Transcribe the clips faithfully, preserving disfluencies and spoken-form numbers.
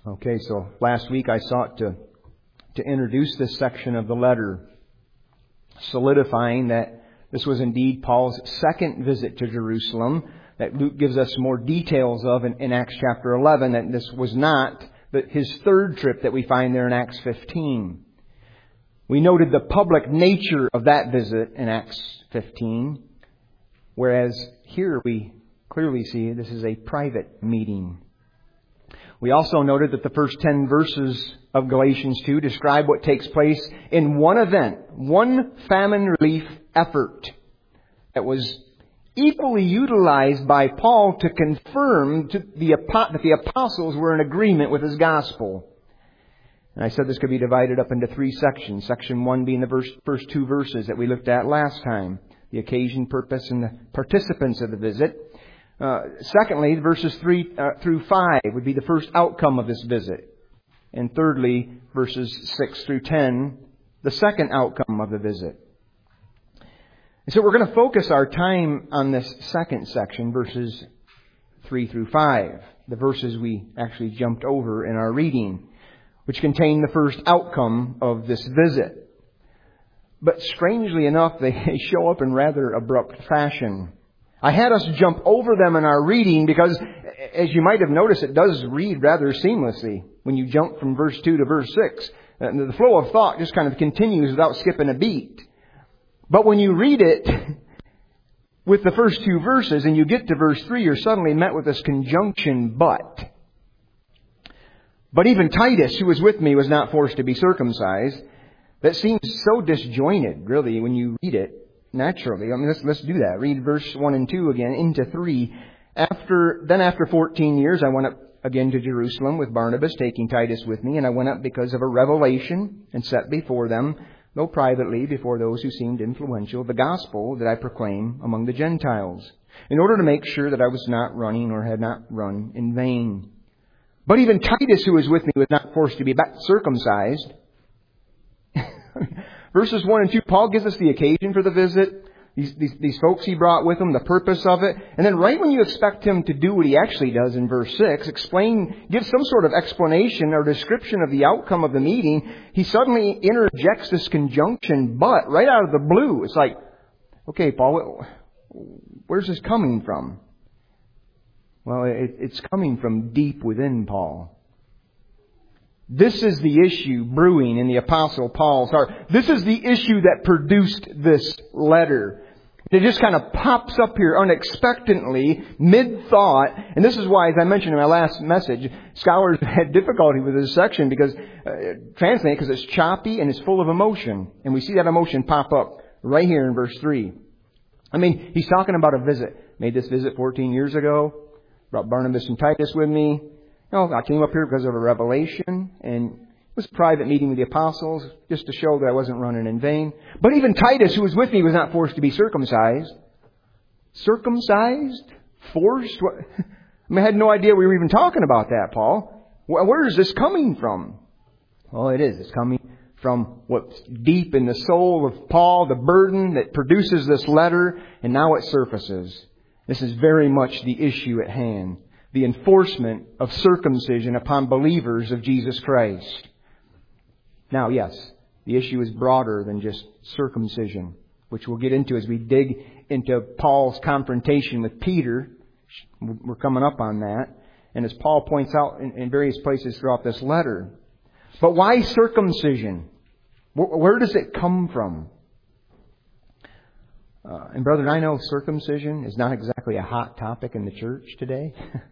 Okay, so last week I sought to, to introduce this section of the letter, solidifying that this was indeed Paul's second visit to Jerusalem, that Luke gives us more details of in, in Acts chapter eleven, that this was not the, his third trip that we find there in Acts fifteen. We noted the public nature of that visit in Acts fifteen, whereas here we clearly see this is a private meeting. We also noted that the first ten verses of Galatians two describe what takes place in one event, one famine relief effort that was equally utilized by Paul to confirm to the, that the apostles were in agreement with his gospel. And I said this could be divided up into three sections. Section one being the verse, first two verses that we looked at last time. The occasion, purpose, and the participants of the visit. Uh, secondly, verses three uh, through five would be the first outcome of this visit. And thirdly, verses six through ten, the second outcome of the visit. And so we're going to focus our time on this second section, verses three through five. The verses we actually jumped over in our reading, which contain the first outcome of this visit. But strangely enough, they show up in rather abrupt fashion. I had us jump over them in our reading because, as you might have noticed, it does read rather seamlessly when you jump from verse two to verse six. The flow of thought just kind of continues without skipping a beat. But when you read it with the first two verses and you get to verse three, you're suddenly met with this conjunction, but. But even Titus, who was with me, was not forced to be circumcised. That seems so disjointed, really, when you read it. Naturally. I mean, let's, let's do that. Read verse one and two again into three. After, then after fourteen years, I went up again to Jerusalem with Barnabas, taking Titus with me. And I went up because of a revelation and set before them, though privately, before those who seemed influential, the gospel that I proclaim among the Gentiles, in order to make sure that I was not running or had not run in vain. But even Titus, who was with me, was not forced to be circumcised. Verses one and two, Paul gives us the occasion for the visit, these, these, these folks he brought with him, the purpose of it. And then right when you expect him to do what he actually does in verse six, explain, give some sort of explanation or description of the outcome of the meeting, he suddenly interjects this conjunction, but, right out of the blue. It's like, okay, Paul, where's this coming from? Well, it, it's coming from deep within Paul. This is the issue brewing in the Apostle Paul's heart. This is the issue that produced this letter. It just kind of pops up here unexpectedly, mid-thought. And this is why, as I mentioned in my last message, scholars had difficulty with this section because, uh, translating, because it's choppy and it's full of emotion. And we see that emotion pop up right here in verse three. I mean, he's talking about a visit. Made this visit fourteen years ago. Brought Barnabas and Titus with me. No, I came up here because of a revelation, and it was a private meeting with the apostles, just to show that I wasn't running in vain. But even Titus, who was with me, was not forced to be circumcised. Circumcised? Forced? What? I mean, I had no idea we were even talking about that, Paul. Where is this coming from? Well, it is. It's coming from what's deep in the soul of Paul, the burden that produces this letter, and now it surfaces. This is very much the issue at hand. The enforcement of circumcision upon believers of Jesus Christ. Now, yes, the issue is broader than just circumcision, which we'll get into as we dig into Paul's confrontation with Peter. We're coming up on that. And as Paul points out in, in various places throughout this letter. But why circumcision? Where, where does it come from? Uh, and brethren, I know circumcision is not exactly a hot topic in the church today.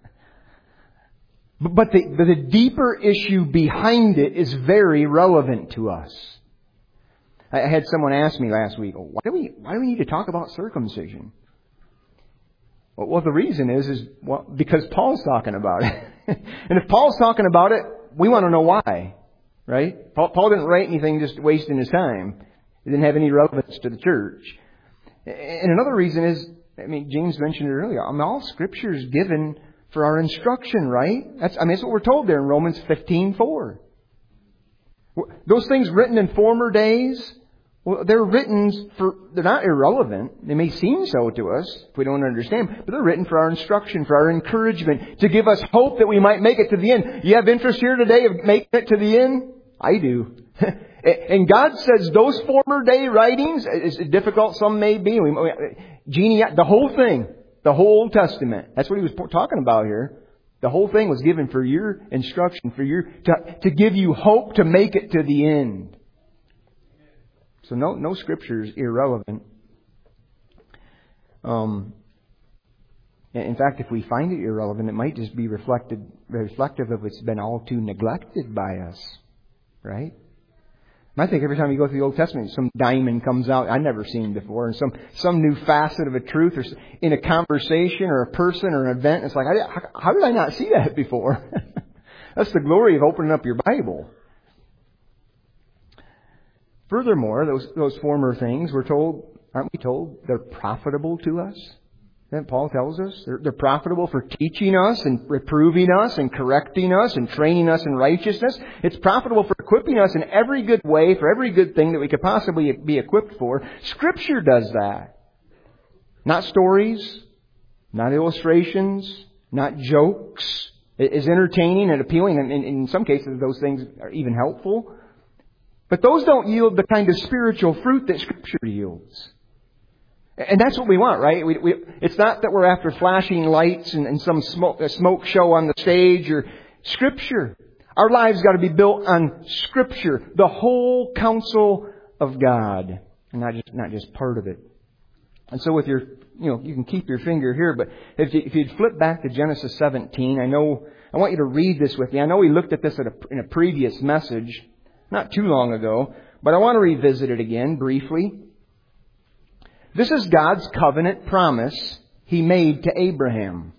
But the, the deeper issue behind it is very relevant to us. I had someone ask me last week, why do we, why do we need to talk about circumcision? Well, well the reason is, is well, because Paul's talking about it. And if Paul's talking about it, we want to know why. Right? Paul, Paul didn't write anything just wasting his time. It didn't have any relevance to the church. And another reason is, I mean, James mentioned it earlier, I mean, all Scripture is given for our instruction, right? That's, I mean, that's what we're told there in Romans fifteen four. Those things written in former days Well, they're written for, they're not irrelevant. They may seem so to us if we don't understand, but they're written for our instruction, for our encouragement, to give us hope that we might make it to the end. You have interest here today of making it to the end? I do. And God says those former day writings, as difficult some may be, genie, the whole thing, the whole Old Testament, that's what he was talking about here. The whole thing was given for your instruction, for your, to, to give you hope to make it to the end. So no, no scripture is irrelevant. Um, in fact, if we find it irrelevant, it might just be reflected, reflective of it's been all too neglected by us, right? I think every time you go through the Old Testament, some diamond comes out I've never seen before, and some some new facet of a truth, or in a conversation, or a person, or an event. It's like, how, how did I not see that before? That's the glory of opening up your Bible. Furthermore, those those former things, we're told, aren't we told, they're profitable to us? That Paul tells us. They're, they're profitable for teaching us and reproving us and correcting us and training us in righteousness. It's profitable for equipping us in every good way, for every good thing that we could possibly be equipped for. Scripture does that. Not stories, not illustrations, not jokes. It is entertaining and appealing, and in, in some cases those things are even helpful. But those don't yield the kind of spiritual fruit that Scripture yields. And that's what we want, right? We, we, it's not that we're after flashing lights and, and some smoke, a smoke show on the stage, or Scripture. Our lives got to be built on Scripture, the whole counsel of God, and not just not just part of it. And so, with your, you know, you can keep your finger here, but if you, if you'd flip back to Genesis seventeen, I know I want you to read this with me. I know we looked at this at a, in a previous message not too long ago, but I want to revisit it again briefly. This is God's covenant promise He made to Abraham.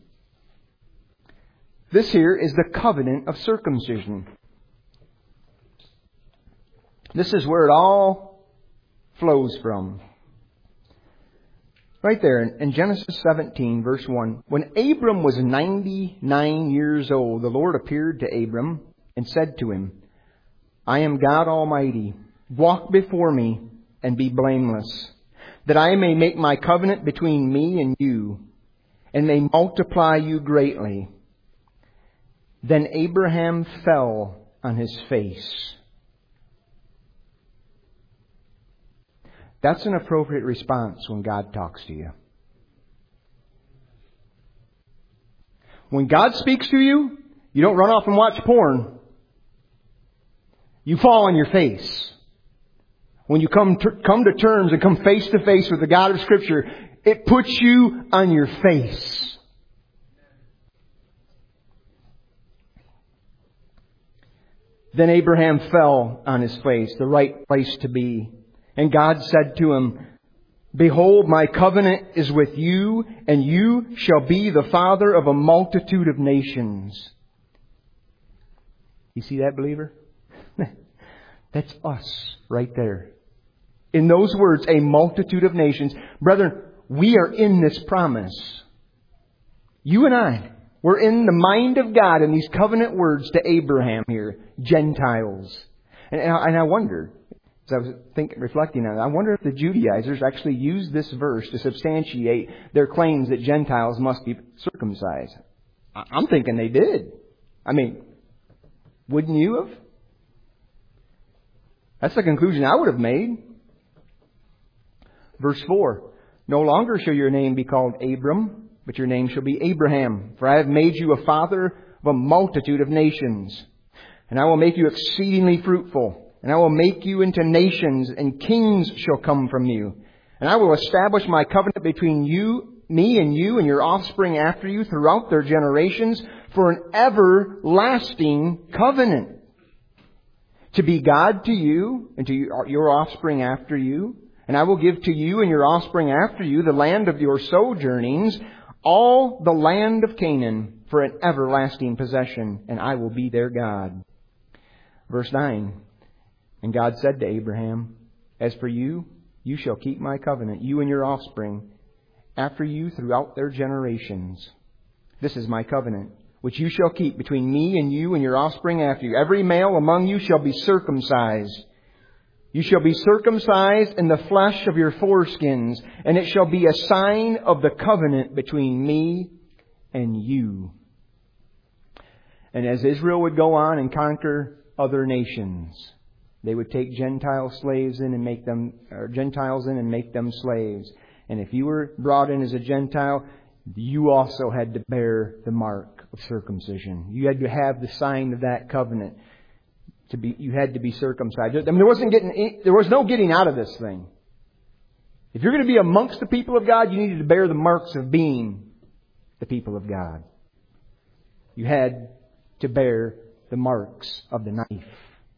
This here is the covenant of circumcision. This is where it all flows from. Right there in Genesis seventeen, verse one. When Abram was ninety-nine years old, the Lord appeared to Abram and said to him, I am God Almighty. Walk before me and be blameless, that I may make my covenant between me and you, and may multiply you greatly. Then Abraham fell on his face. That's an appropriate response when God talks to you. When God speaks to you, you don't run off and watch porn. You fall on your face. When you come to, come to terms and come face to face with the God of Scripture, it puts you on your face. Then Abraham fell on his face, the right place to be. And God said to him, Behold, my covenant is with you, and you shall be the father of a multitude of nations. You see that, believer? That's us right there. In those words, a multitude of nations. Brethren, we are in this promise. You and I, we're in the mind of God in these covenant words to Abraham here. Gentiles. And, and, I, and I wonder, as I was thinking, reflecting on it, I wonder if the Judaizers actually used this verse to substantiate their claims that Gentiles must be circumcised. I'm thinking they did. I mean, wouldn't you have? That's the conclusion I would have made. Verse four. No longer shall your name be called Abram, but your name shall be Abraham. For I have made you a father of a multitude of nations. And I will make you exceedingly fruitful. And I will make you into nations, and kings shall come from you. And I will establish my covenant between you, me and you, and your offspring after you throughout their generations, for an everlasting covenant. To be God to you and to your offspring after you. And I will give to you and your offspring after you the land of your sojournings, all the land of Canaan, for an everlasting possession, and I will be their God. Verse nine. And God said to Abraham, As for you, you shall keep my covenant, you and your offspring, after you throughout their generations. This is my covenant, which you shall keep between me and you and your offspring after you. Every male among you shall be circumcised. You shall be circumcised in the flesh of your foreskins, and it shall be a sign of the covenant between me and you. And as Israel would go on and conquer other nations, they would take Gentile slaves in and make them, or Gentiles in and make them slaves. And if you were brought in as a Gentile, you also had to bear the mark of circumcision. You had to have the sign of that covenant. To be, you had to be circumcised. I mean, there wasn't getting, there was no getting out of this thing. If you're going to be amongst the people of God, you needed to bear the marks of being the people of God. You had to bear the marks of the knife.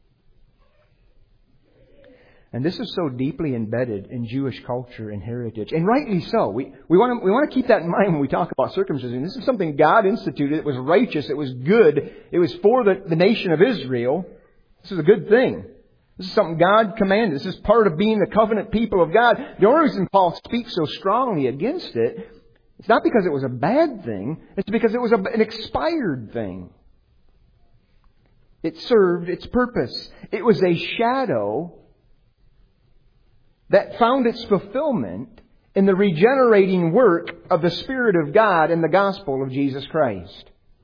And this is so deeply embedded in Jewish culture and heritage. And rightly so. We, we want to, we want to keep that in mind when we talk about circumcision. This is something God instituted. It was righteous. It was good. It was for the, the nation of Israel. This is a good thing. This is something God commanded. This is part of being the covenant people of God. The only reason Paul speaks so strongly against it, it's not because it was a bad thing. It's because it was a, an expired thing. It served its purpose. It was a shadow that found its fulfillment in the regenerating work of the Spirit of God in the gospel of Jesus Christ.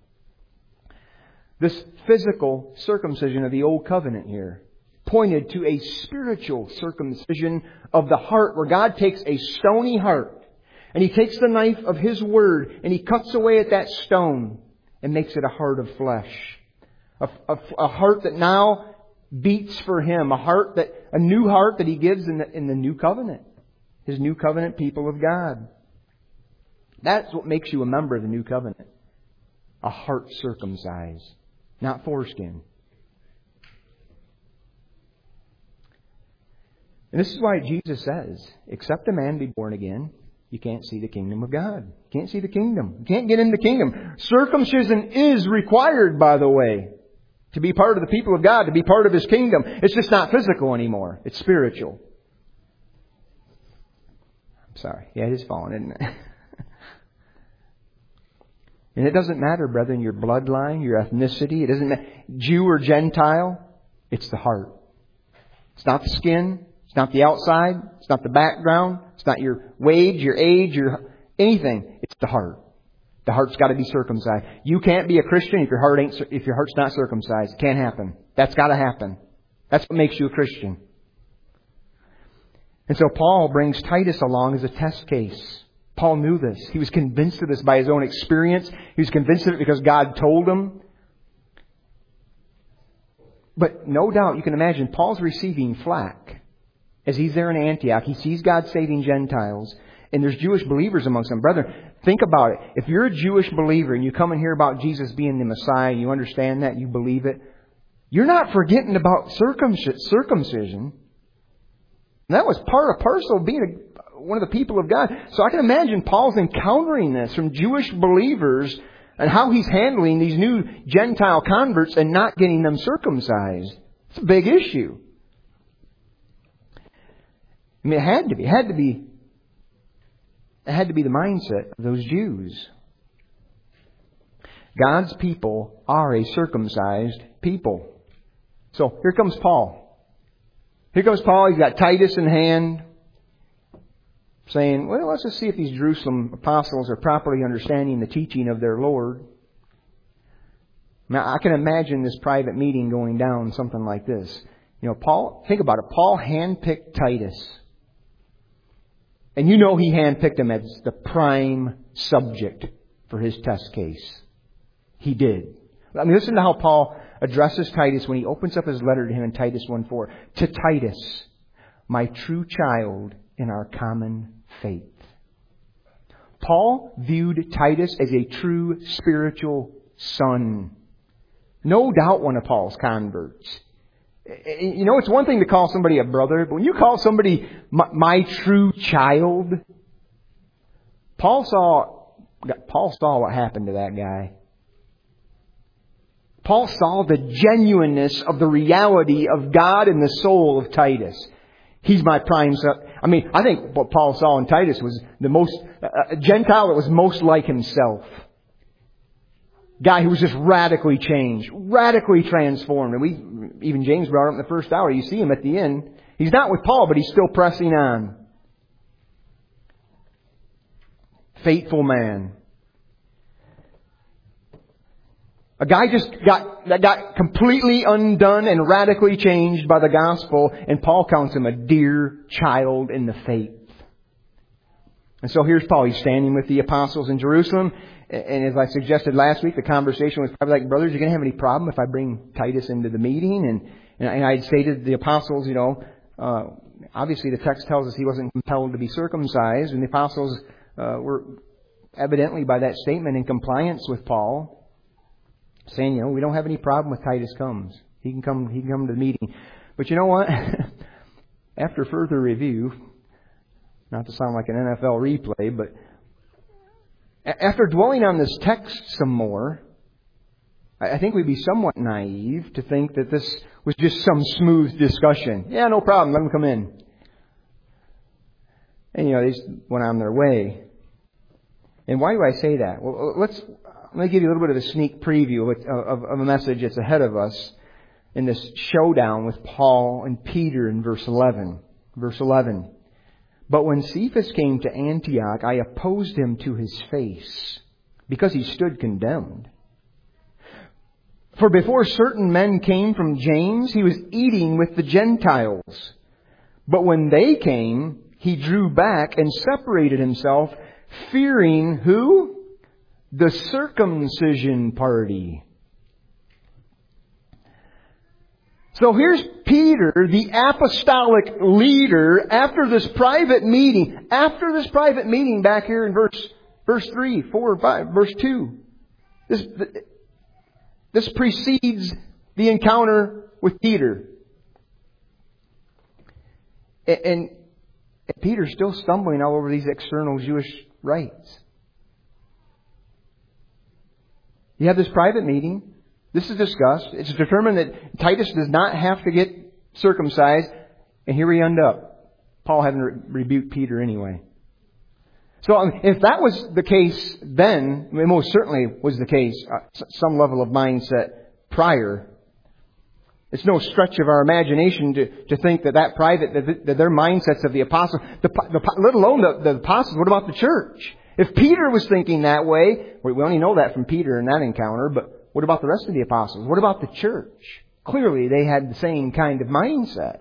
This physical circumcision of the Old Covenant here pointed to a spiritual circumcision of the heart, where God takes a stony heart and He takes the knife of His Word and He cuts away at that stone and makes it a heart of flesh. A, a, a heart that now beats for Him. A heart that, a new heart that He gives in the, in the new covenant. His new covenant people of God. That's what makes you a member of the new covenant. A heart circumcised. Not foreskin. And this is why Jesus says, except a man be born again, you can't see the kingdom of God. You can't see the kingdom. You can't get in the kingdom. Circumcision is required, by the way, to be part of the people of God, to be part of His kingdom. It's just not physical anymore. It's spiritual. I'm sorry. Yeah, it is fallen, isn't it? And it doesn't matter, brethren, your bloodline, your ethnicity. It doesn't matter, Jew or Gentile. It's the heart. It's not the skin. It's not the outside. It's not the background. It's not your wage, your age, your anything. It's the heart. The heart's got to be circumcised. You can't be a Christian if your heart ain't, if your heart's not circumcised. It can't happen. That's got to happen. That's what makes you a Christian. And so Paul brings Titus along as a test case. Paul knew this. He was convinced of this by his own experience. He was convinced of it because God told him. But no doubt, you can imagine, Paul's receiving flack as he's there in Antioch. He sees God saving Gentiles. And there's Jewish believers amongst them. Brethren, think about it. If you're a Jewish believer and you come and hear about Jesus being the Messiah, you understand that, you believe it, you're not forgetting about circumcision. And that was part and parcel of being a one of the people of God. So I can imagine Paul's encountering this from Jewish believers and how he's handling these new Gentile converts and not getting them circumcised. It's a big issue. I mean, it had to be. It had to be. It had to be the mindset of those Jews. God's people are a circumcised people. So here comes Paul. Here comes Paul. He's got Titus in hand, saying, well, let's just see if these Jerusalem apostles are properly understanding the teaching of their Lord. Now, I can imagine this private meeting going down something like this. You know, Paul, think about it. Paul handpicked Titus. And you know he handpicked him as the prime subject for his test case. He did. I mean, listen to how Paul addresses Titus when he opens up his letter to him in Titus one four. To Titus, my true child in our common faith. Paul viewed Titus as a true spiritual son. No doubt one of Paul's converts. You know, it's one thing to call somebody a brother, but when you call somebody my, my true child, Paul saw, Paul saw what happened to that guy. Paul saw the genuineness of the reality of God in the soul of Titus. He's my prime son. I mean, I think what Paul saw in Titus was the most, a Gentile that was most like himself. Guy who was just radically changed, radically transformed. And we, even James brought up in the first hour, you see him at the end. He He's not with Paul, but he's still pressing on. Faithful man. A guy just got, that got completely undone and radically changed by the gospel, and Paul counts him a dear child in the faith. And so here's Paul. He's standing with the apostles in Jerusalem. And as I suggested last week, the conversation was probably like, brothers, are you going to have any problem if I bring Titus into the meeting? And, and I had stated to the apostles, you know, uh, obviously the text tells us he wasn't compelled to be circumcised. And the apostles uh, were evidently by that statement in compliance with Paul, saying, you know, we don't have any problem with Titus comes. He can come, he can come to the meeting. But you know what? After further review, not to sound like an N F L replay, but after dwelling on this text some more, I think we'd be somewhat naive to think that this was just some smooth discussion. Yeah, no problem, let them come in. And, you know, they just went on their way. And why do I say that? Well, let's let me give you a little bit of a sneak preview of, of, of a message that's ahead of us in this showdown with Paul and Peter in verse eleven. Verse eleven. But when Cephas came to Antioch, I opposed him to his face, because he stood condemned. For before certain men came from James, he was eating with the Gentiles. But when they came, he drew back and separated himself, fearing who? The circumcision party. So here's Peter, the apostolic leader, after this private meeting. After this private meeting back here in verse verse three, four, five, verse two. This, this precedes the encounter with Peter. And, and Peter's still stumbling all over these external Jewish rites. You have this private meeting. This is discussed. It's determined that Titus does not have to get circumcised. And here we end up. Paul having re- rebuked Peter anyway. So um, if that was the case then, it most certainly was the case, uh, some level of mindset prior. It's no stretch of our imagination to, to think that that private, that, that their mindsets of the apostles, the, the, let alone the, the apostles, what about the church? If Peter was thinking that way, we only know that from Peter in that encounter, but what about the rest of the apostles? What about the church? Clearly, they had the same kind of mindset.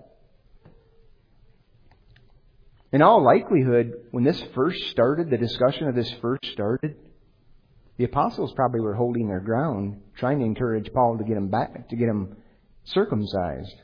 In all likelihood, when this first started, the discussion of this first started, the apostles probably were holding their ground, trying to encourage Paul to get him back, to get him circumcised.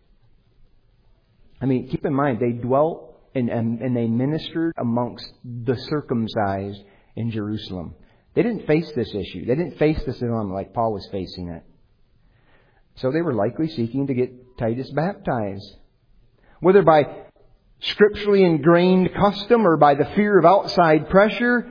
I mean, keep in mind, they dwelt and, and, and they ministered amongst the circumcised in Jerusalem. They didn't face this issue. They didn't face this dilemma like Paul was facing it. So they were likely seeking to get Titus baptized. Whether by scripturally ingrained custom or by the fear of outside pressure.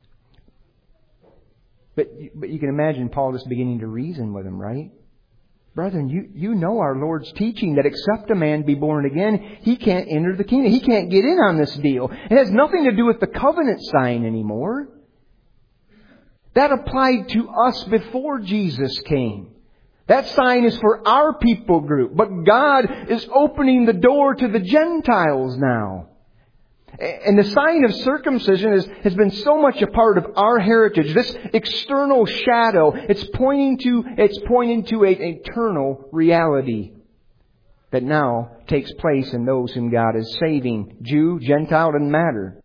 But, but you can imagine Paul just beginning to reason with him, right? Brethren, you, you know our Lord's teaching that except a man be born again, he can't enter the kingdom. He can't get in on this deal. It has nothing to do with the covenant sign anymore. That applied to us before Jesus came. That sign is for our people group. But God is opening the door to the Gentiles now. And the sign of circumcision is, has been so much a part of our heritage. This external shadow, it's pointing to, it's pointing to an eternal reality that now takes place in those whom God is saving. Jew, Gentile, doesn't matter.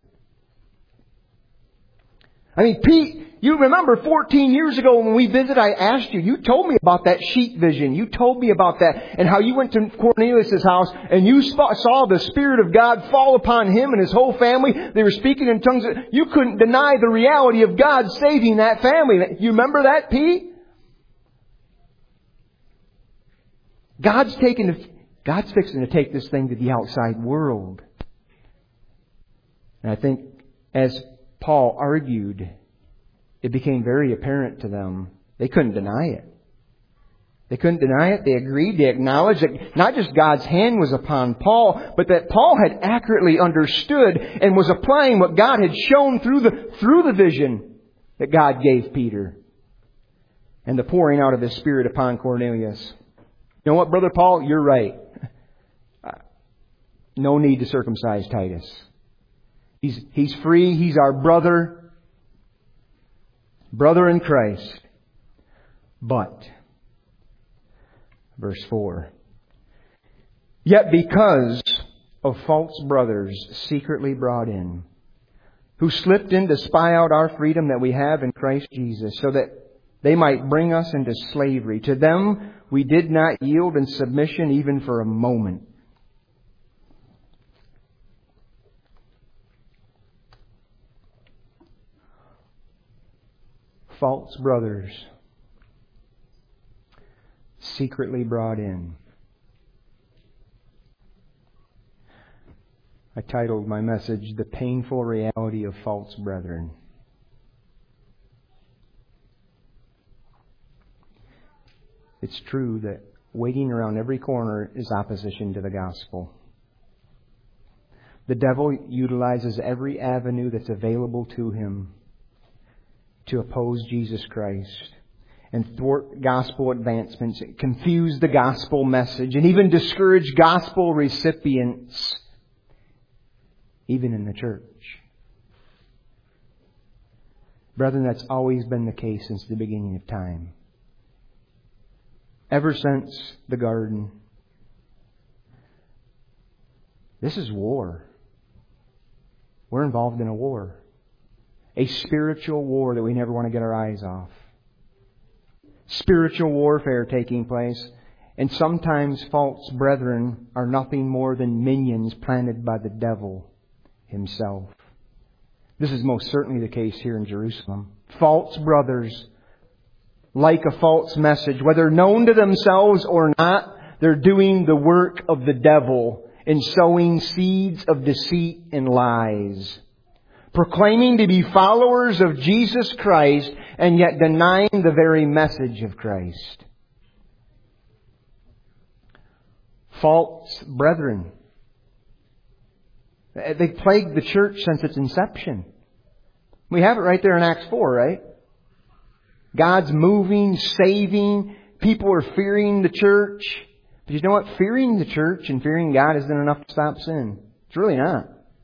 I mean, Pete, you remember fourteen years ago when we visited, I asked you, you told me about that sheep vision. You told me about that and how you went to Cornelius' house and you saw the Spirit of God fall upon him and his whole family. They were speaking in tongues. You couldn't deny the reality of God saving that family. You remember that, Pete? God's taking, God's fixing to take this thing to the outside world. And I think as Paul argued, it became very apparent to them. They couldn't deny it. They couldn't deny it. They agreed. They acknowledged that not just God's hand was upon Paul, but that Paul had accurately understood and was applying what God had shown through the, through the vision that God gave Peter. And the pouring out of His Spirit upon Cornelius. You know what, Brother Paul? You're right. no need to circumcise Titus. He's, he's free. He's our brother. Brother in Christ. But, verse four, yet because of false brothers secretly brought in, who slipped in to spy out our freedom that we have in Christ Jesus, so that they might bring us into slavery. To them we did not yield in submission even for a moment. False brothers secretly brought in. I titled my message, The Painful Reality of False Brethren. It's true that waiting around every corner is opposition to the gospel. The devil utilizes every avenue that's available to him to oppose Jesus Christ and thwart gospel advancements, confuse the gospel message, and even discourage gospel recipients, even in the church. Brethren, that's always been the case since the beginning of time. Ever since the garden. This is war. We're involved in a war. A spiritual war that we never want to get our eyes off. Spiritual warfare taking place. And sometimes false brethren are nothing more than minions planted by the devil himself. This is most certainly the case here in Jerusalem. False brothers, like a false message, whether known to themselves or not, they're doing the work of the devil in sowing seeds of deceit and lies. Proclaiming to be followers of Jesus Christ and yet denying the very message of Christ. False brethren. They plagued the church since its inception. We have it right there in Acts four, right? God's moving, saving. People are fearing the church. But you know what? Fearing the church and fearing God isn't enough to stop sin. It's really not.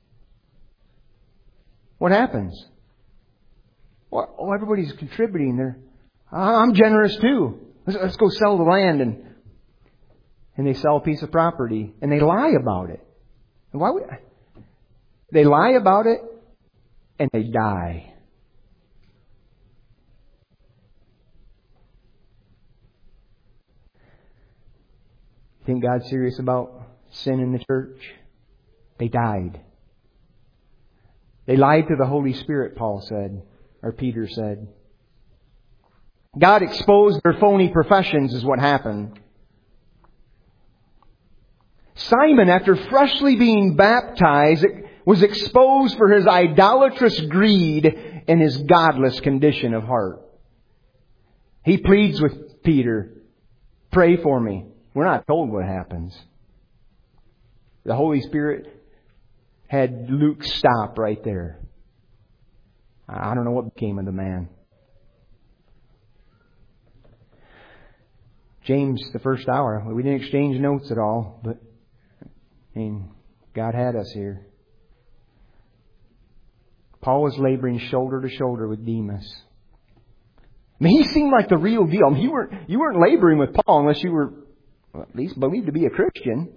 What happens? Well, oh, everybody's contributing there. I'm generous too. Let's, let's go sell the land, and and they sell a piece of property and they lie about it. And why would they lie about it? And they die. Think God's serious about sin in the church? They died. They lied to the Holy Spirit, Paul said, or Peter said. God exposed their phony professions is what happened. Simon, after freshly being baptized, was exposed for his idolatrous greed and his godless condition of heart. He pleads with Peter, pray for me. We're not told what happens. The Holy Spirit had Luke stop right there. I don't know what became of the man. James, the first hour, we didn't exchange notes at all, but I mean, God had us here. Paul was laboring shoulder to shoulder with Demas. I mean, he seemed like the real deal. I mean, you weren't, you weren't laboring with Paul unless you were well, at least believed to be a Christian.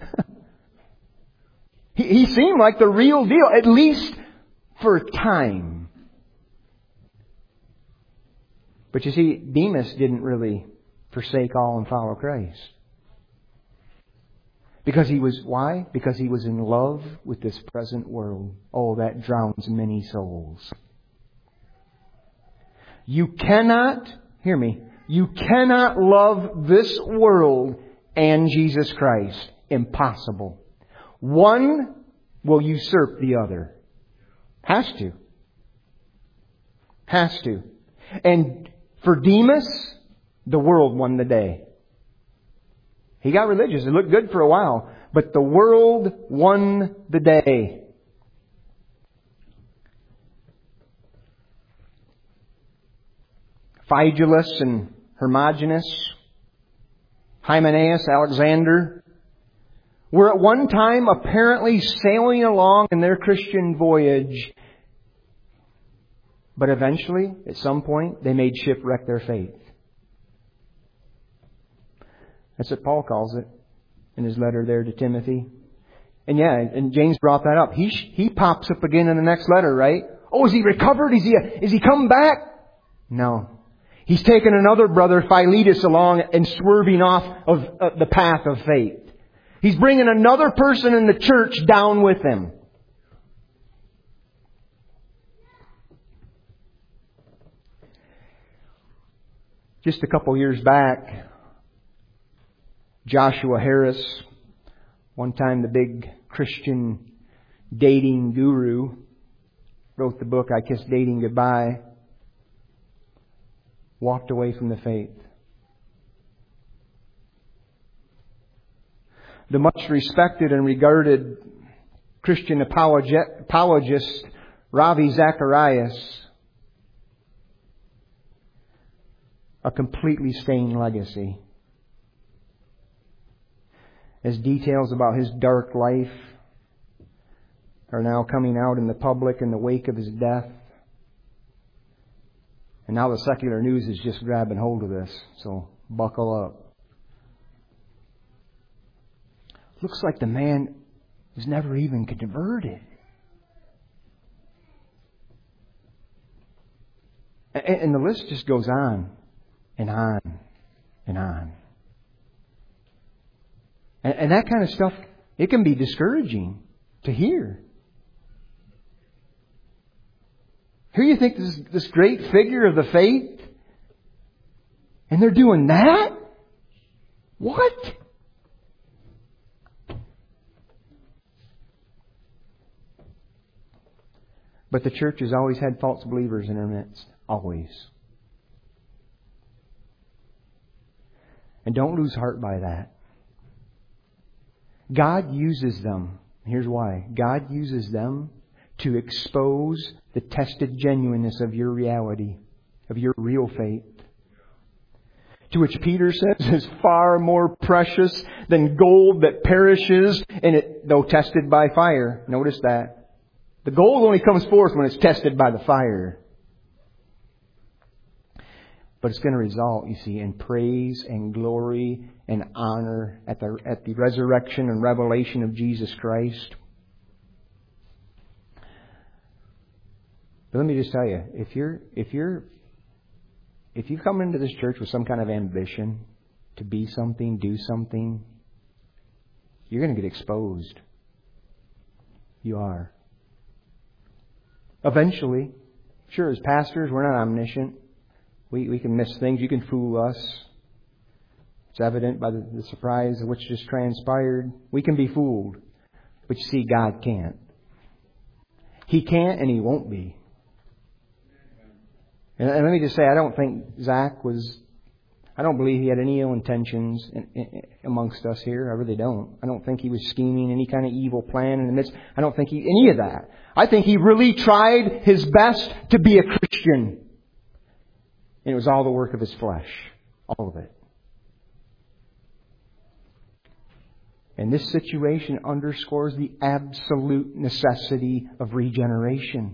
he, he seemed like the real deal, at least for a time. But you see, Demas didn't really forsake all and follow Christ. Because he was, why? Because he was in love with this present world. Oh, that drowns many souls. You cannot, hear me, you cannot love this world and Jesus Christ. Impossible. One will usurp the other. Has to. Has to. And for Demas, the world won the day. He got religious. It looked good for a while. But the world won the day. Phygelus and Hermogenes, Hymenaeus, Alexander, were at one time apparently sailing along in their Christian voyage, but eventually, at some point, they made shipwreck their faith. That's what Paul calls it in his letter there to Timothy. And yeah, and James brought that up. He he pops up again in the next letter, right? Oh, is he recovered? Is he is he come back? No. He's taken another brother, Philetus, along and swerving off of uh, the path of faith. He's bringing another person in the church down with him. Just a couple years back, Joshua Harris, one time the big Christian dating guru, wrote the book, I Kissed Dating Goodbye, walked away from the faith. The much respected and regarded Christian apologet, apologist Ravi Zacharias, a completely stained legacy. As details about his dark life are now coming out in the public in the wake of his death. And now the secular news is just grabbing hold of this. So buckle up. Looks like the man was never even converted. And the list just goes on and on and on. And that kind of stuff, it can be discouraging to hear. Here you think this, this great figure of the faith, and they're doing that? What? But the church has always had false believers in her midst. Always. And don't lose heart by that. God uses them. Here's why. God uses them to expose the tested genuineness of your reality, of your real faith. To which Peter says is far more precious than gold that perishes, and it, though tested by fire. Notice that. The gold only comes forth when it's tested by the fire. But it's going to result, you see, in praise and glory and honor at the at the resurrection and revelation of Jesus Christ. But let me just tell you, if you're if you're if you come into this church with some kind of ambition to be something, do something, you're going to get exposed. You are. Eventually, sure, as pastors, we're not omniscient. We we can miss things. You can fool us. It's evident by the, the surprise of which just transpired. We can be fooled. But you see, God can't. He can't and He won't be. And, and let me just say, I don't think Zach was... I don't believe he had any ill intentions in, in, amongst us here. I really don't. I don't think he was scheming any kind of evil plan in the midst. I don't think he... any of that. I think he really tried his best to be a Christian. And it was all the work of his flesh. All of it. And this situation underscores the absolute necessity of regeneration.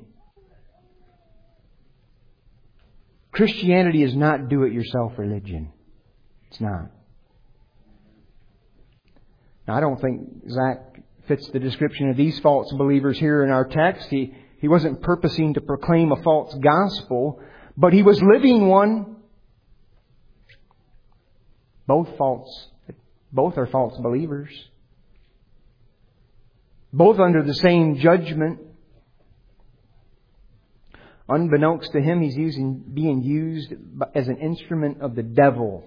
Christianity is not do-it-yourself religion. It's not. Now, I don't think Zach fits the description of these false believers here in our text. He, he wasn't purposing to proclaim a false gospel, but he was living one. Both false, both are false believers. Both under the same judgment. Unbeknownst to him, he's using, being used as an instrument of the devil.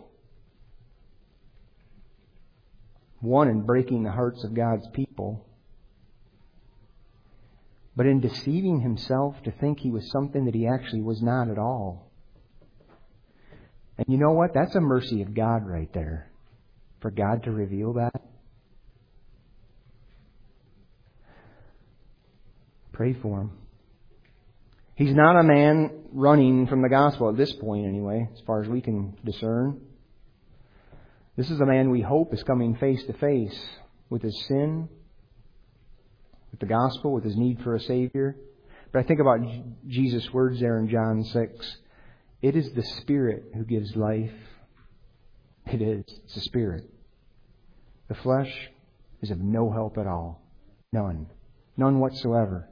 One, in breaking the hearts of God's people. But in deceiving himself to think he was something that he actually was not at all. And you know what? That's a mercy of God right there. For God to reveal that. Pray for him. He's not a man running from the gospel at this point anyway, as far as we can discern. This is a man we hope is coming face to face with his sin, with the gospel, with his need for a Savior. But I think about Jesus' words there in John six. It is the Spirit who gives life. It is. It's the Spirit. The flesh is of no help at all. None. None whatsoever.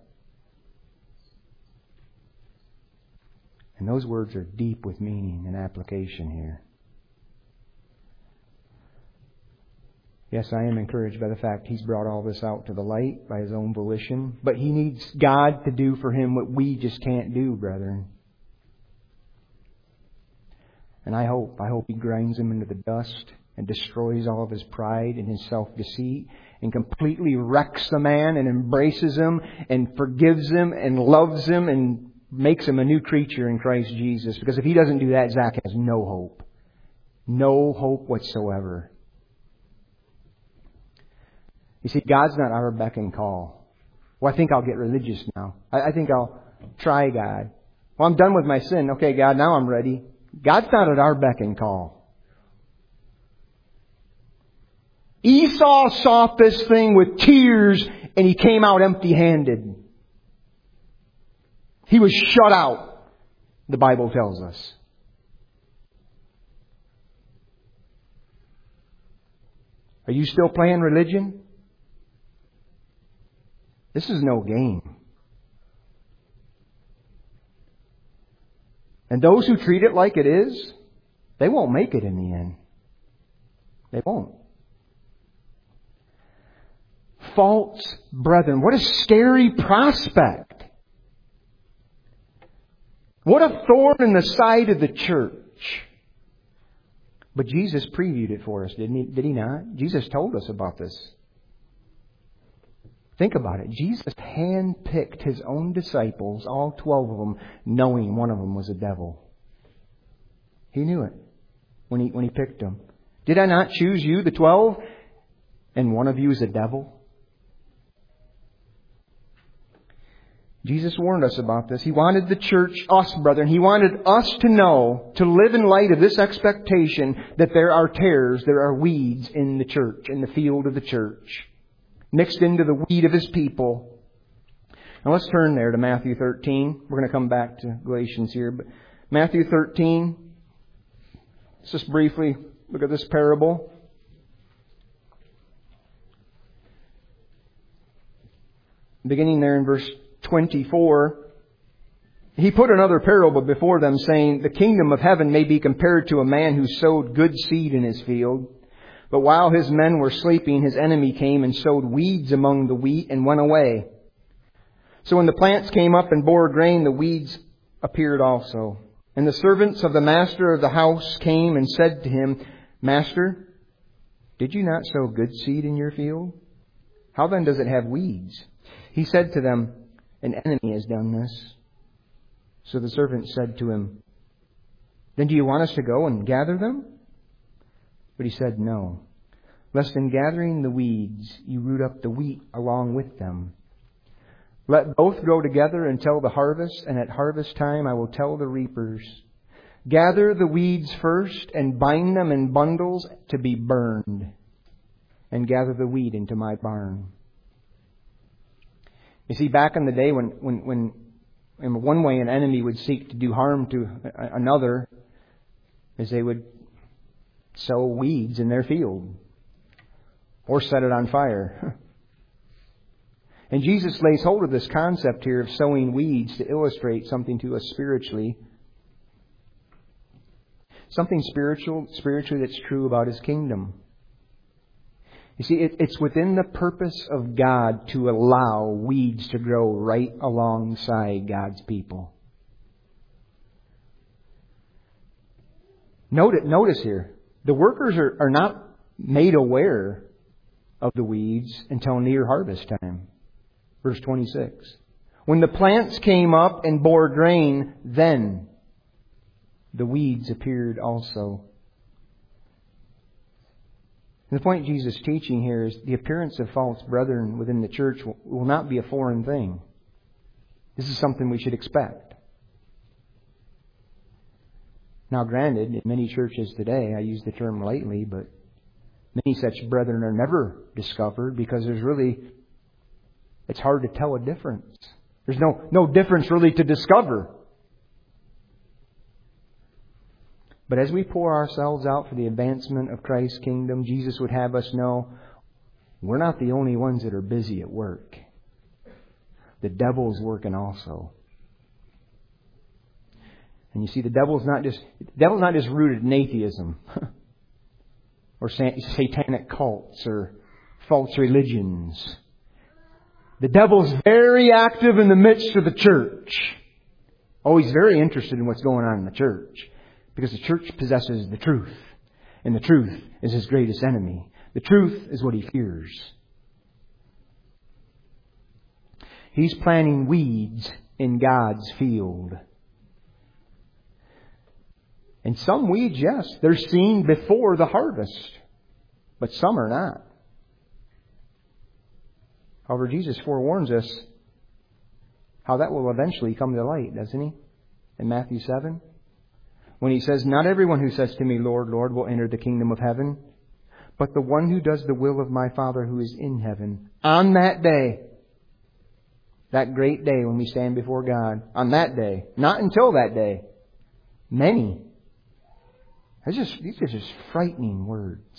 And those words are deep with meaning and application here. Yes, I am encouraged by the fact He's brought all this out to the light by His own volition. But He needs God to do for Him what we just can't do, brethren. And I hope, I hope He grinds him into the dust and destroys all of his pride and his self-deceit and completely wrecks the man and embraces him and forgives him and loves him and makes him a new creature in Christ Jesus. Because if he doesn't do that, Zach has no hope. No hope whatsoever. You see, God's not our beck and call. Well, I think I'll get religious now. I, I think I'll try God. Well, I'm done with my sin. Okay, God, now I'm ready. God's not at our beck and call. Esau sought this thing with tears and he came out empty-handed. He was shut out, the Bible tells us. Are you still playing religion? This is no game. And those who treat it like it is, they won't make it in the end. They won't. False brethren. What a scary prospect. What a thorn in the side of the church. But Jesus previewed it for us, didn't he? Did He not? Jesus told us about this. Think about it. Jesus handpicked His own disciples, all twelve of them, knowing one of them was a devil. He knew it when He, when he picked them. Did I not choose you, the twelve, and one of you is a devil? Jesus warned us about this. He wanted the church, us brethren, He wanted us to know, to live in light of this expectation that there are tares, there are weeds in the church, in the field of the church, mixed into the weed of His people. Now let's turn there to Matthew thirteen. We're going to come back to Galatians here. But Matthew thirteen, let's just briefly look at this parable. Beginning there in verse twenty-four, He put another parable before them, saying, the kingdom of heaven may be compared to a man who sowed good seed in his field. But while his men were sleeping, his enemy came and sowed weeds among the wheat and went away. So when the plants came up and bore grain, the weeds appeared also. And the servants of the master of the house came and said to him, Master, did you not sow good seed in your field? How then does it have weeds? He said to them, an enemy has done this. So the servant said to him, then do you want us to go and gather them? But he said, no, lest in gathering the weeds you root up the wheat along with them. Let both grow together until the harvest, and at harvest time I will tell the reapers, gather the weeds first and bind them in bundles to be burned, and gather the wheat into my barn. You see, back in the day when, when, when in one way an enemy would seek to do harm to another, is they would sow weeds in their field or set it on fire. And Jesus lays hold of this concept here of sowing weeds to illustrate something to us spiritually. Something spiritual, spiritually that's true about His kingdom. You see, it, it's within the purpose of God to allow weeds to grow right alongside God's people. Note it, notice here, the workers are, are not made aware of the weeds until near harvest time. Verse twenty-six. When the plants came up and bore grain, then the weeds appeared also. And the point Jesus is teaching here is the appearance of false brethren within the church will, will not be a foreign thing. This is something we should expect. Now granted, in many churches today, I use the term lightly, but Many such brethren are never discovered because there's really, it's hard to tell a difference. There's no, no difference really to discover. But as we pour ourselves out for the advancement of Christ's kingdom, Jesus would have us know we're not the only ones that are busy at work. The devil's working also. And you see, the devil's not just the devil's not just rooted in atheism or satanic cults or false religions. The devil's very active in the midst of the church. Oh, he's very interested in what's going on in the church. Because the church possesses the truth. And the truth is his greatest enemy. The truth is what he fears. He's planting weeds in God's field. And some weeds, yes, they're seen before the harvest. But some are not. However, Jesus forewarns us how that will eventually come to light, doesn't he? In Matthew seven. When he says, "Not everyone who says to me, 'Lord, Lord,' will enter the kingdom of heaven, but the one who does the will of my Father who is in heaven." On that day, that great day when we stand before God, on that day, not until that day, many. That's just, these are just frightening words.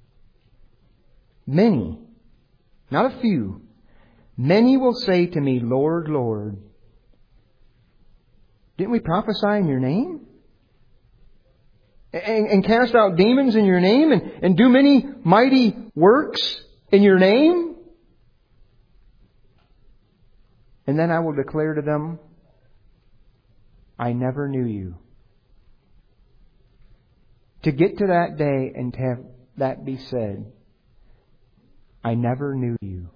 Many, not a few, many will say to me, "Lord, Lord, didn't we prophesy in your name? And, and cast out demons in your name? And, and do many mighty works in your name?" And then I will declare to them, "I never knew you." To get to that day and to have that be said, "I never knew you.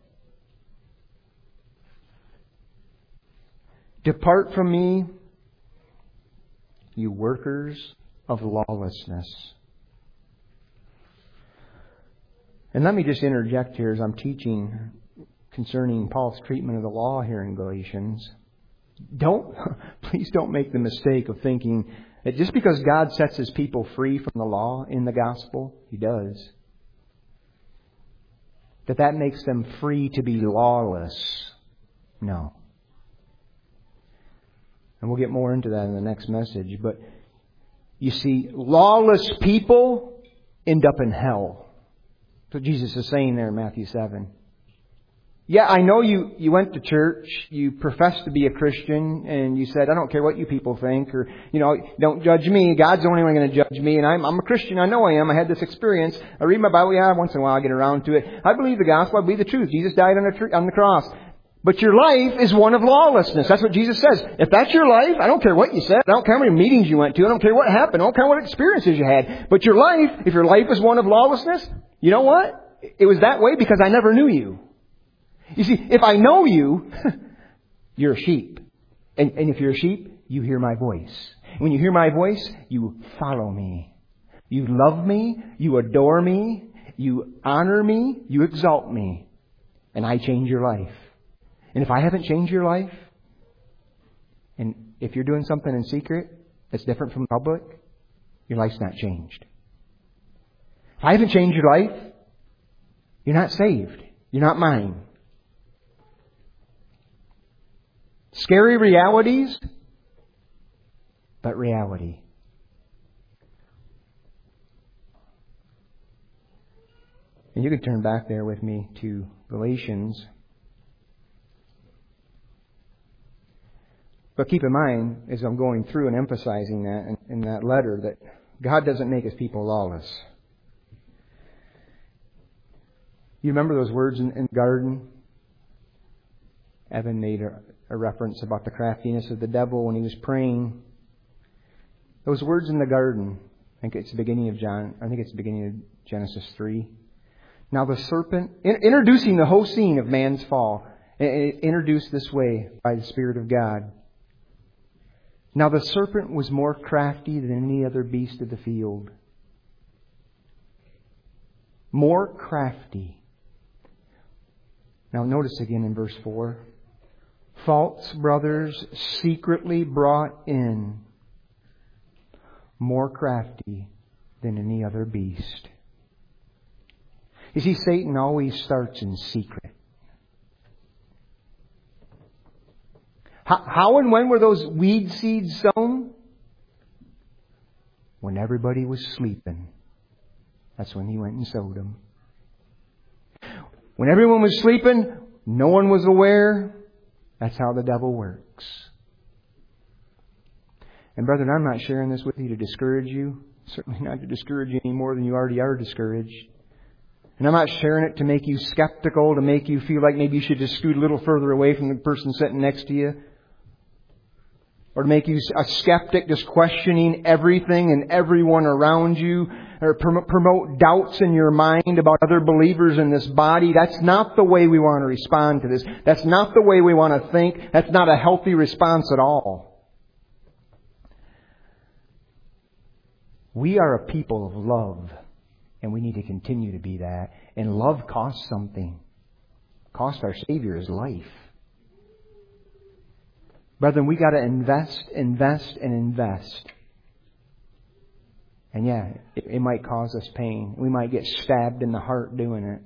Depart from me, you workers of lawlessness." And let me just interject here as I'm teaching concerning Paul's treatment of the law here in Galatians. Don't, please don't make the mistake of thinking that just because God sets His people free from the law in the gospel, He does, that that makes them free to be lawless. No. And we'll get more into that in the next message. But you see, lawless people end up in hell. That's what Jesus is saying there in Matthew seven. Yeah, I know you, you went to church, you professed to be a Christian, and you said, "I don't care what you people think," or, you know, "Don't judge me. God's the only one going to judge me, and I'm, I'm a Christian. I know I am. I had this experience. I read my Bible. Yeah, once in a while I get around to it. I believe the gospel. I believe the truth. Jesus died on the, tr- on the cross." But your life is one of lawlessness. That's what Jesus says. If that's your life, I don't care what you said. I don't care how many meetings you went to. I don't care what happened. I don't care what experiences you had. But your life, if your life is one of lawlessness, you know what? It was that way because I never knew you. You see, if I know you, you're a sheep. And, and if you're a sheep, you hear my voice. When you hear my voice, you follow me. You love me. You adore me. You honor me. You exalt me. And I change your life. And if I haven't changed your life, and if you're doing something in secret that's different from public, your life's not changed. If I haven't changed your life, you're not saved. You're not mine. Scary realities, but reality. And you can turn back there with me to Galatians. But keep in mind, as I'm going through and emphasizing that in, in that letter, that God doesn't make His people lawless. You remember those words in, in the garden? Evan made a, a reference about the craftiness of the devil when he was praying. Those words in the garden, I think it's the beginning of John. I think it's the beginning of Genesis three. Now the serpent, in, introducing the whole scene of man's fall, introduced this way by the Spirit of God. Now the serpent was more crafty than any other beast of the field. More crafty. Now notice again in verse four. False brothers secretly brought in, more crafty than any other beast. You see, Satan always starts in secret. How, how and when were those weed seeds sown? When everybody was sleeping. That's when he went and sowed them. When everyone was sleeping, no one was aware. That's how the devil works. And brethren, I'm not sharing this with you to discourage you. Certainly not to discourage you any more than you already are discouraged. And I'm not sharing it to make you skeptical, to make you feel like maybe you should just scoot a little further away from the person sitting next to you. Or to make you a skeptic, just questioning everything and everyone around you. Or promote doubts in your mind about other believers in this body. That's not the way we want to respond to this. That's not the way we want to think. That's not a healthy response at all. We are a people of love. And we need to continue to be that. And love costs something. Cost our Savior His life. Brethren, we got to invest, invest, and invest. And yeah, it, it might cause us pain. We might get stabbed in the heart doing it.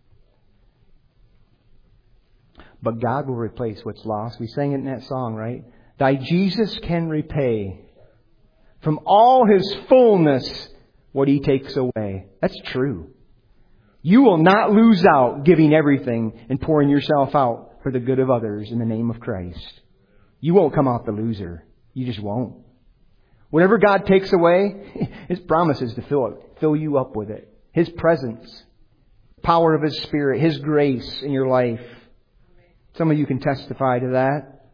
But God will replace what's lost. We sang it in that song, right? Thy Jesus can repay from all His fullness what He takes away. That's true. You will not lose out giving everything and pouring yourself out for the good of others in the name of Christ. You won't come out the loser. You just won't. Whatever God takes away, His promise is to fill it, fill you up with it. His presence, power of His Spirit, His grace in your life. Some of you can testify to that.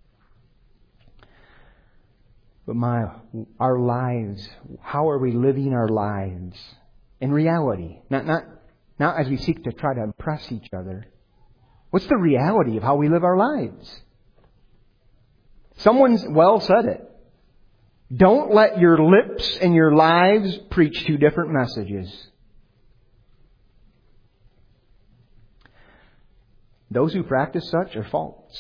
But my, our lives, how are we living our lives? In reality, not, not, not as we seek to try to impress each other. What's the reality of how we live our lives? Someone's well said it. Don't let your lips and your lives preach two different messages. Those who practice such are false.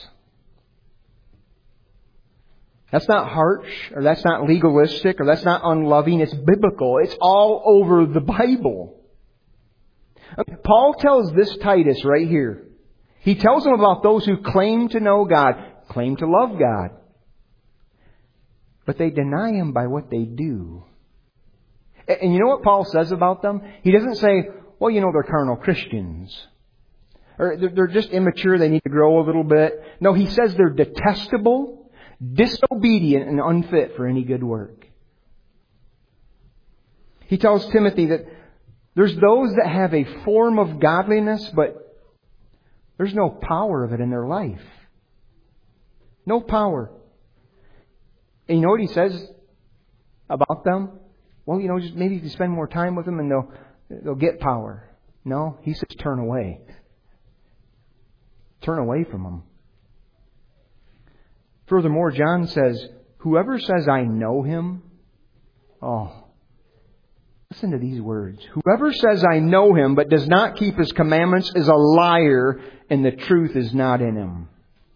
That's not harsh, or that's not legalistic, or that's not unloving. It's biblical. It's all over the Bible. Paul tells this Titus right here. He tells him about those who claim to know God, claim to love God. But they deny Him by what they do. And you know what Paul says about them? He doesn't say, well, you know, they're carnal Christians. Or they're just immature, they need to grow a little bit. No, he says they're detestable, disobedient, and unfit for any good work. He tells Timothy that there's those that have a form of godliness, but there's no power of it in their life. No power. And you know what he says about them? Well, you know, just maybe if you spend more time with them and they'll they'll get power. No, he says turn away. Turn away from them. Furthermore, John says, whoever says I know Him, oh, listen to these words. Whoever says I know Him but does not keep His commandments is a liar, and the truth is not in him.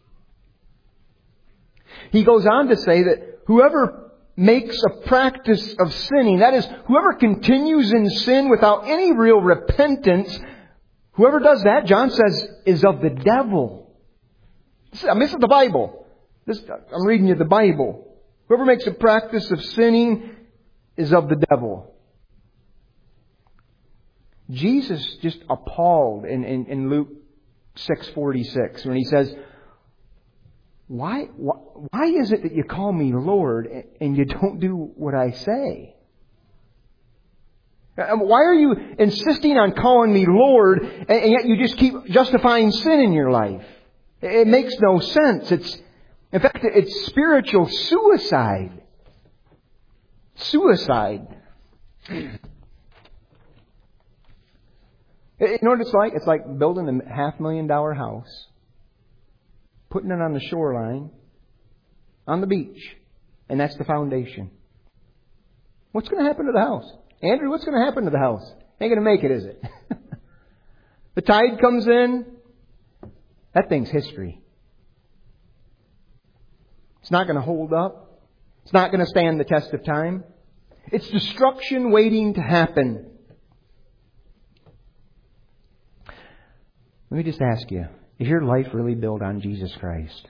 He goes on to say that whoever makes a practice of sinning, that is, whoever continues in sin without any real repentance, whoever does that, John says, is of the devil. I mean, this is the Bible. This, I'm reading you the Bible. Whoever makes a practice of sinning is of the devil. Jesus just appalled in, in, in Luke six forty-six when He says, Why, why, why is it that you call me Lord and you don't do what I say? Why are you insisting on calling me Lord and yet you just keep justifying sin in your life? It makes no sense. It's, in fact, it's spiritual suicide. Suicide. You know what it's like? It's like building a half million dollar house, putting it on the shoreline, on the beach, and that's the foundation. What's going to happen to the house? Andrew, what's going to happen to the house? Ain't going to make it, is it? The tide comes in, that thing's history. It's not going to hold up. It's not going to stand the test of time. It's destruction waiting to happen. Let me just ask you, is your life really built on Jesus Christ?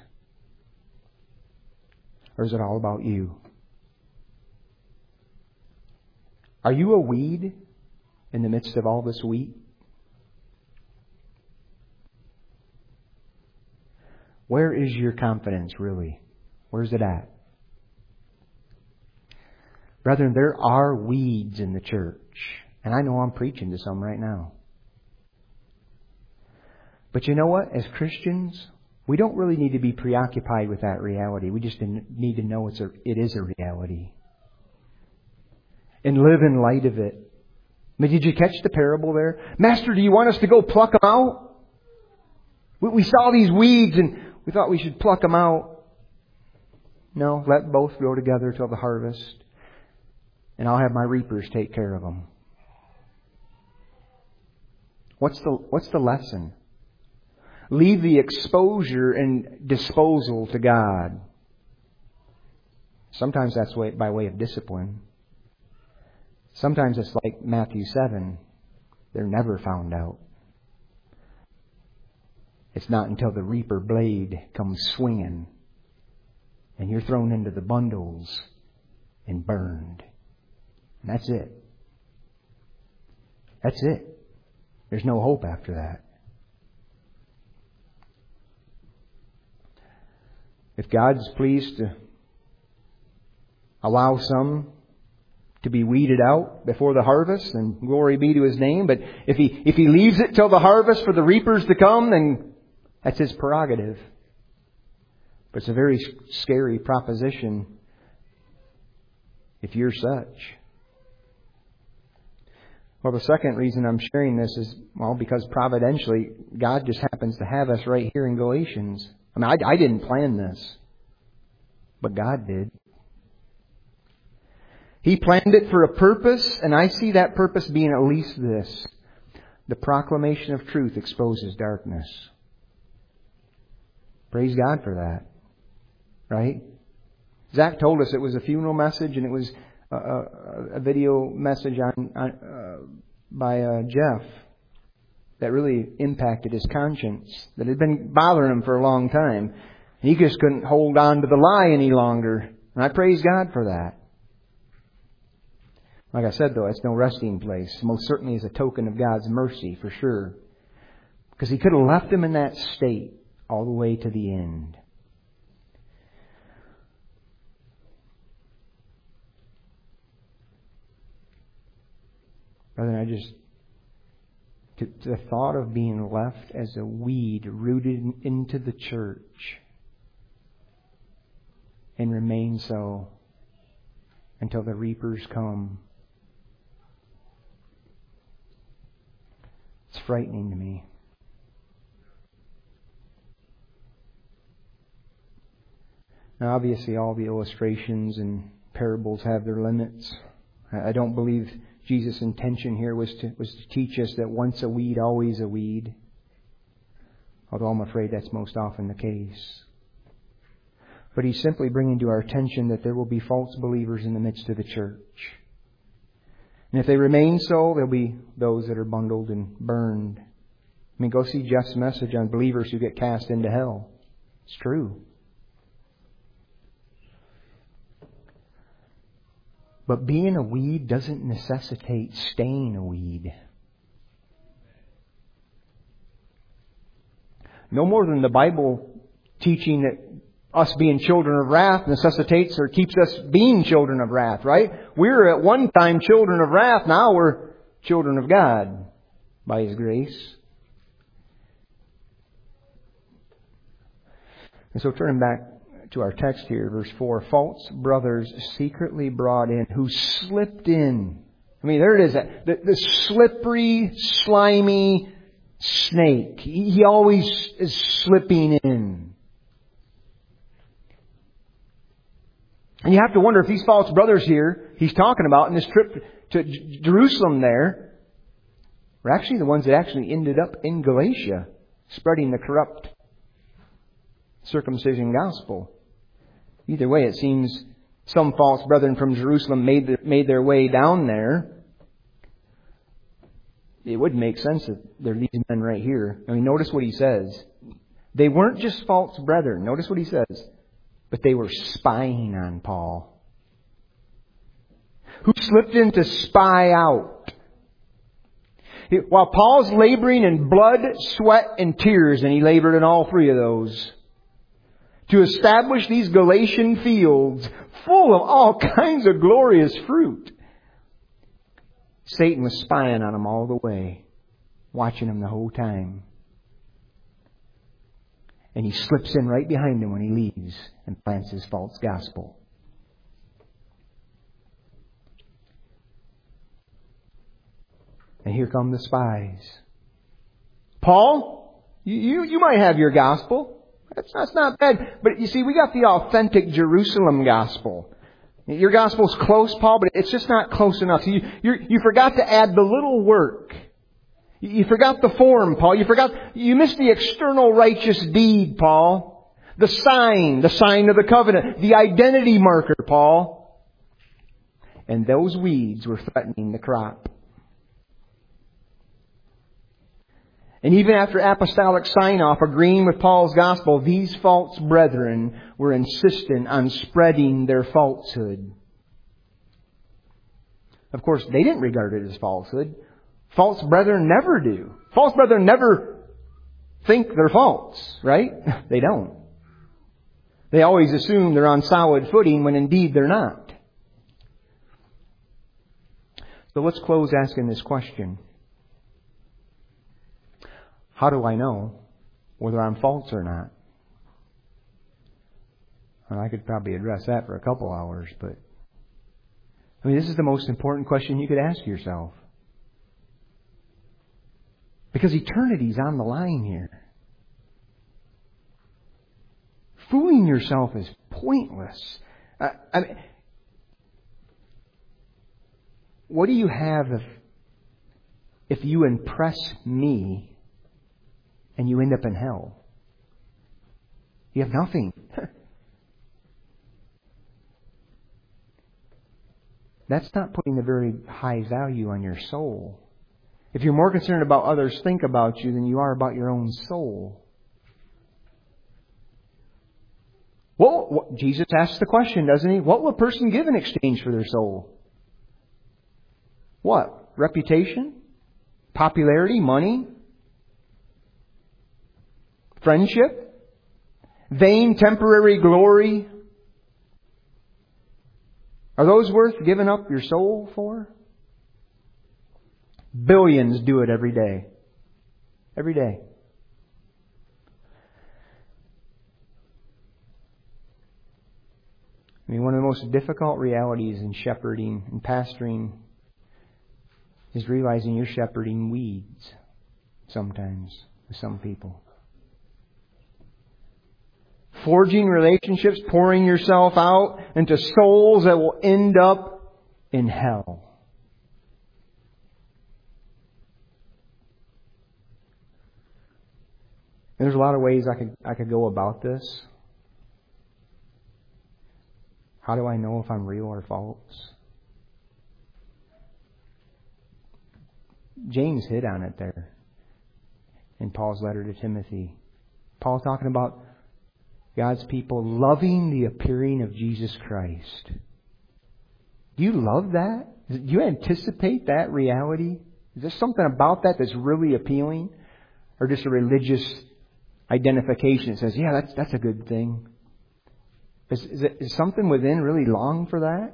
Or is it all about you? Are you a weed in the midst of all this wheat? Where is your confidence really? Where's it at? Brethren, there are weeds in the church. And I know I'm preaching to some right now. But you know what? As Christians, we don't really need to be preoccupied with that reality. We just need to know it's a, it is a reality. And live in light of it. I mean, did you catch the parable there? Master, do you want us to go pluck them out? We, we saw these weeds and we thought we should pluck them out. No, let both grow together till the harvest. And I'll have my reapers take care of them. What's the, what's the lesson? Leave the exposure and disposal to God. Sometimes that's way, by way of discipline. Sometimes it's like Matthew seven. They're never found out. It's not until the reaper blade comes swinging and you're thrown into the bundles and burned. And that's it. That's it. There's no hope after that. If God's pleased to allow some to be weeded out before the harvest, then glory be to His name. But if He if He leaves it till the harvest for the reapers to come, then that's His prerogative. But it's a very scary proposition if you're such. Well, the second reason I'm sharing this is, well, because providentially, God just happens to have us right here in Galatians. I mean, I, I didn't plan this, but God did. He planned it for a purpose, and I see that purpose being at least this. The proclamation of truth exposes darkness. Praise God for that. Right? Zach told us it was a funeral message, and it was a, a, a video message on, on uh, by uh, Jeff that really impacted his conscience, that had been bothering him for a long time. He just couldn't hold on to the lie any longer. And I praise God for that. Like I said, though, it's no resting place. Most certainly is a token of God's mercy, for sure. Because He could have left him in that state all the way to the end. Brother, I just... the thought of being left as a weed rooted into the church and remain so until the reapers come. It's frightening to me. Now, obviously, all the illustrations and parables have their limits. I don't believe Jesus' intention here was to was to teach us that once a weed, always a weed. Although I'm afraid that's most often the case. But He's simply bringing to our attention that there will be false believers in the midst of the church. And if they remain so, there'll be those that are bundled and burned. I mean, go see Jeff's message on believers who get cast into hell. It's true. But being a weed doesn't necessitate staying a weed. No more than the Bible teaching that us being children of wrath necessitates or keeps us being children of wrath, right? We were at one time children of wrath. Now we're children of God by His grace. And so turning back to our text here, verse four, false brothers secretly brought in, who slipped in. I mean, there it is, the, the slippery, slimy snake. He, he always is slipping in. And you have to wonder if these false brothers here, he's talking about in this trip to J- Jerusalem there, were actually the ones that actually ended up in Galatia, spreading the corrupt circumcision gospel. Either way, it seems some false brethren from Jerusalem made the, made their way down there. it would make sense that there are these men right here. I mean, notice what he says. They weren't just false brethren. Notice what he says. But they were spying on Paul. Who slipped in to spy out. While Paul's laboring in blood, sweat, and tears, and he labored in all three of those, to establish these Galatian fields full of all kinds of glorious fruit, Satan was spying on him all the way, watching him the whole time. And he slips in right behind him when he leaves and plants his false gospel. And here come the spies. Paul, you, you might have your gospel. That's, that's not bad. But you see, we got the authentic Jerusalem gospel. Your gospel's close, Paul, but it's just not close enough. So you, you, you forgot to add the little work. You, you forgot the form, Paul. You forgot, you missed the external righteous deed, Paul. The sign, the sign of the covenant, the identity marker, Paul. And those weeds were threatening the crop. And even after apostolic sign-off agreeing with Paul's gospel, these false brethren were insistent on spreading their falsehood. Of course, they didn't regard it as falsehood. False brethren never do. False brethren never think they're false, right? They don't. They always assume they're on solid footing when indeed they're not. So let's close asking this question. How do I know whether I'm false or not? Well, I could probably address that for a couple hours, but I mean, this is the most important question you could ask yourself. Because eternity's on the line here. Fooling yourself is pointless. I, I mean, what do you have if, if you impress me and you end up in hell? You have nothing. That's not putting a very high value on your soul. If you're more concerned about others think about you than you are about your own soul. Well, what, Jesus asks the question, doesn't he? What will a person give in exchange for their soul? What? Reputation? Popularity? Money? Friendship? Vain temporary glory? Are those worth giving up your soul for? Billions do it every day. Every day. I mean, one of the most difficult realities in shepherding and pastoring is realizing you're shepherding weeds sometimes with some people. Forging relationships, pouring yourself out into souls that will end up in hell. There's a lot of ways I could I could go about this. How do I know if I'm real or false? James hit on it there in Paul's letter to Timothy. Paul's talking about God's people loving the appearing of Jesus Christ. Do you love that? Do you anticipate that reality? Is there something about that that's really appealing? Or just a religious identification that says, yeah, that's that's a good thing? Is, is, it, is something within really long for that?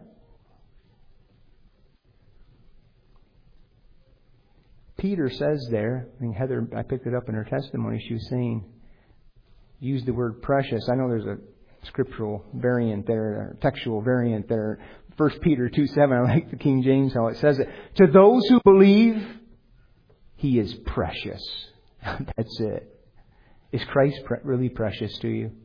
Peter says there, I think Heather, I picked it up in her testimony, she was saying, use the word precious. I know there's a scriptural variant there, a textual variant there. First Peter two seven, I like the King James how it says it. To those who believe, He is precious. That's it. Is Christ pre- really precious to you?